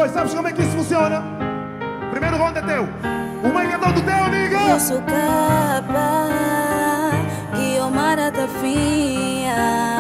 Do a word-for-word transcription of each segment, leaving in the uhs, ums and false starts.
Oi, sabes como é que isso funciona? Primeiro round é teu. O mic é todo teu, amiga. Eu sou capa que o mar atafinha.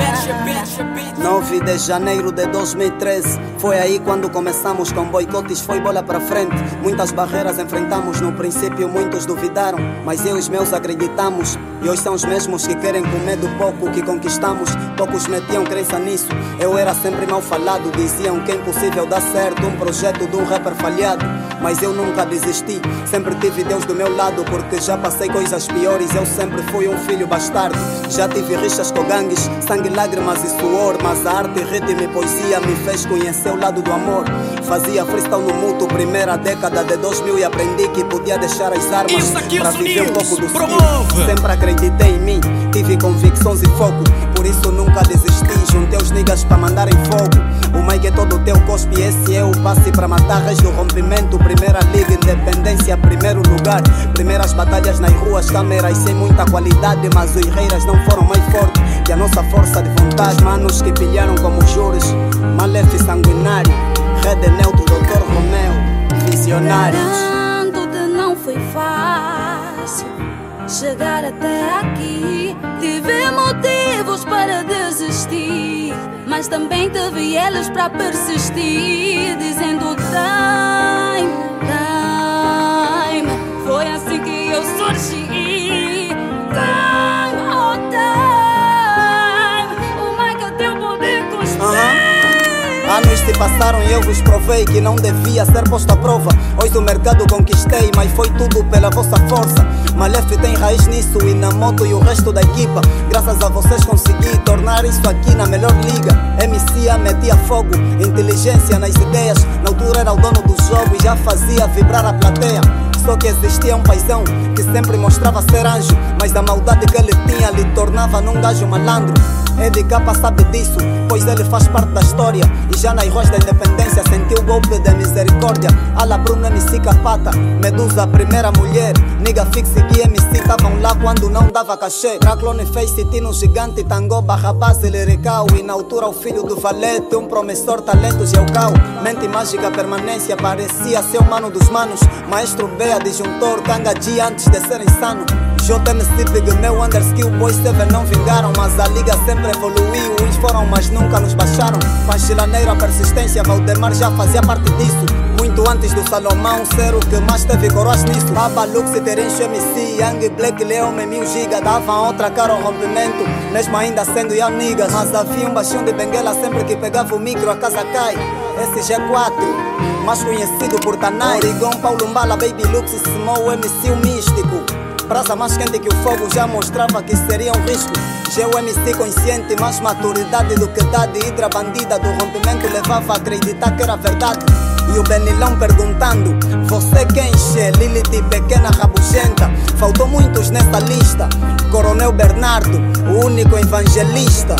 nove de janeiro de dois mil e treze. Foi aí quando começamos com boicotes, foi bola pra frente. Muitas barreiras enfrentamos, no princípio muitos duvidaram, mas eu e os meus acreditamos. E hoje são os mesmos que querem comer do pouco que conquistamos. Poucos metiam crença nisso, eu era sempre mal falado. Diziam que é impossível dar certo um projeto de um rapper falhado. Mas eu nunca desisti, sempre tive Deus do meu lado, porque já passei coisas piores, eu sempre fui um filho bastardo. Já tive rixas com gangues, sangue, lágrimas e suor, mas a arte, ritmo e poesia me fez conhecer o lado do amor. Fazia freestyle no mútuo, primeira década de dois mil, e aprendi que podia deixar as armas para viver um pouco do skill. Sempre acreditei em mim, tive convicções e foco, por isso nunca desisti. Juntei os niggas para mandarem fogo. O mic é todo teu, cospe, esse é o passe para matar. Reis do rompimento, primeira liga, independência, primeiro lugar. Primeiras batalhas nas ruas, câmeras sem muita qualidade, mas os reiras não foram mais fortes que a nossa força de vontade. Manos que pilharam como juros, Malef sanguinário, Red Neutro, doutor Romeu, visionários. Garanto-te, não foi fácil chegar até aqui. Tive motivos para desistir, mas também teve eles para persistir, dizendo time, time. Foi assim que eu surgi. Time, oh time. O mic é teu poder cuspir. Anos se passaram e eu vos provei que não devia ser posto à prova. Hoje o mercado conquistei, mas foi tudo pela vossa força. Malef tem raiz nisso e na moto e o resto da equipa. Graças a vocês consegui tornar isso aqui na melhor liga. M C A metia fogo, inteligência nas ideias. Na altura era o dono do jogo e já fazia vibrar a plateia. Só que existia um paizão que sempre mostrava ser anjo, mas a maldade que ele tinha lhe tornava num gajo malandro. Edi Capa sabe disso, pois ele faz parte da história. E já nas ruas da independência sentiu o golpe de misericórdia. Ala Bruno, M C Capata, Medusa, primeira mulher. Niga Fix e M C estavam lá quando não dava cachê. Draclone Face, Tino Gigante, Tango, Barra Base, Liricau. E na altura o filho do Valete, um promissor talento Geocau. Mente mágica, permanência, parecia ser o mano dos manos. Maestro Bea, disjuntor, Kanga G antes de ser insano. J M C, Big Meu, Underskill, Boys Seven não vingaram, mas a liga sempre evoluiu. Uns foram, mas nunca nos baixaram. Panchilaneira, persistência, Valdemar já fazia parte disso. Muito antes do Salomão ser o que mais teve coroas nisso. Baba, Lux, Terencho, M C, Young, Black, Leão, Mil Giga. Davam outra cara ao rompimento, mesmo ainda sendo young niggas. Mas havia um baixinho de benguela sempre que pegava o micro, a casa cai. S G quatro, mais conhecido por Tanai. Origon, Paulo Mbala, Baby Lux, Small, M C, o místico. Brasa mais quente que o fogo já mostrava que seria um risco. G O M C consciente, mais maturidade do que idade. Hidra bandida do rompimento levava a acreditar que era verdade. E o Benilão perguntando, você quem enche? Lilith pequena rabugenta. Faltou muitos nessa lista. Coronel Bernardo, o único evangelista.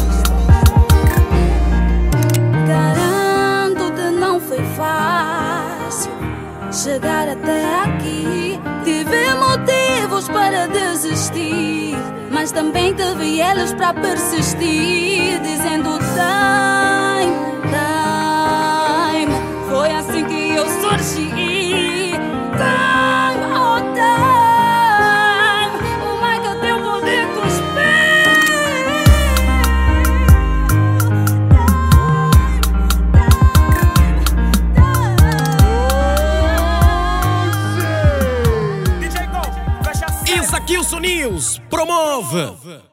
Garanto-te, não foi fácil chegar até aqui. Tive motivos para desistir, mas também teve eles para persistir, dizendo time, time. Foi assim que eu surgi. Time, oh time. O mic é teu poder cuspir. D J Go, fecha a Isso aqui, o News promove.